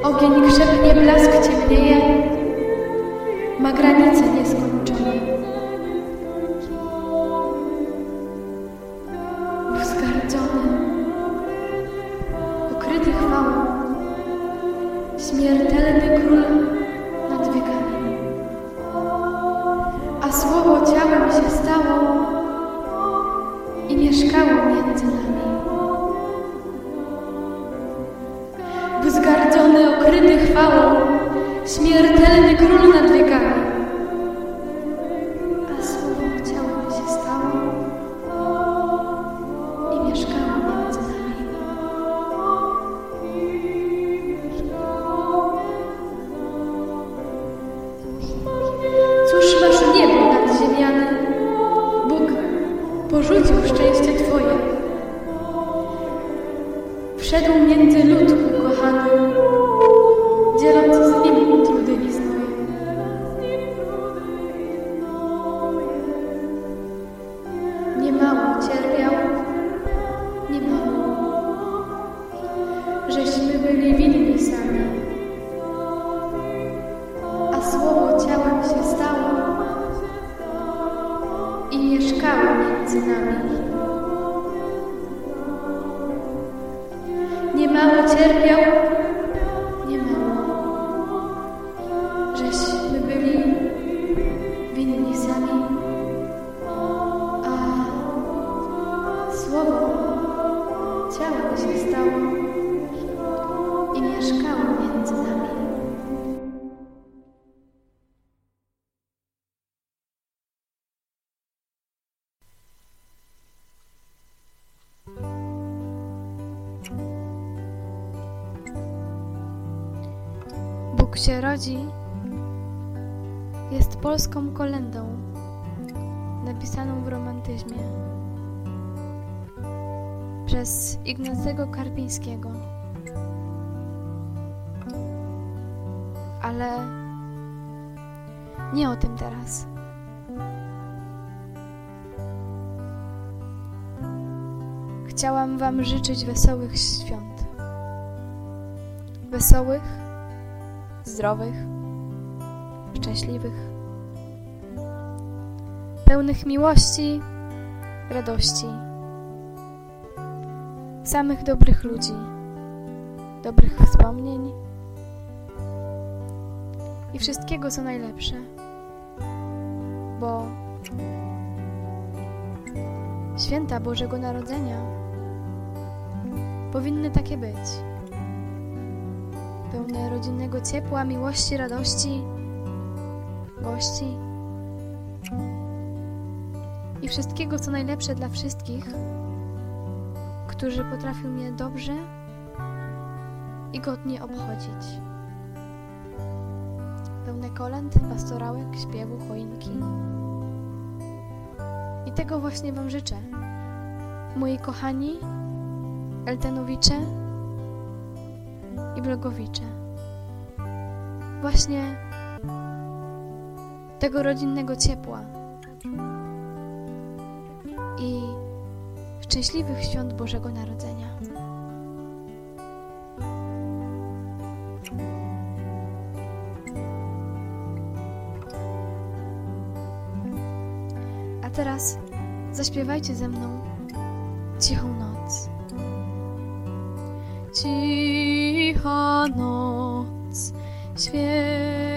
Ogień krzepnie, blask ciemnieje, ma granice nieskończone. Wzgardzony, ukryty chwałą, śmiertelny król nad wiekami. A słowo ciałem się stało i mieszkało między nami. Wzgardzony, ukryty chwałą, śmiertelny król nad wiekami. A słowo ciałem się stało i mieszkało między nami. Cóż masz niebo nad ziemiami? Bóg porzucił szczęście Twoje. Wszedł między lud ukochany, dzieląc z nim trudy i znoje. Niemało cierpiał, niemało, żeśmy byli winni sami, a słowo ciałem się stało i mieszkało między nami. Niemało cierpiał, niemało, żeśmy byli winni sami, a słowo ciałem się stało i mieszkało między nami. Bóg się rodzi jest polską kolędą napisaną w romantyzmie przez Ignacego Karpińskiego. Ale nie o tym teraz. Chciałam Wam życzyć wesołych świąt. Wesołych, zdrowych, szczęśliwych, pełnych miłości, radości, samych dobrych ludzi, dobrych wspomnień i wszystkiego, co najlepsze, bo święta Bożego Narodzenia powinny takie być. Pełne rodzinnego ciepła, miłości, radości, gości i wszystkiego, co najlepsze dla wszystkich, którzy potrafią mnie dobrze i godnie obchodzić. Pełne kolęd, pastorałek, śpiewu, choinki. I tego właśnie Wam życzę, moi kochani Eltenowicze i Blogowicze. Właśnie tego rodzinnego ciepła i szczęśliwych świąt Bożego Narodzenia. A teraz zaśpiewajcie ze mną Cichą noc. Cicha noc, świeci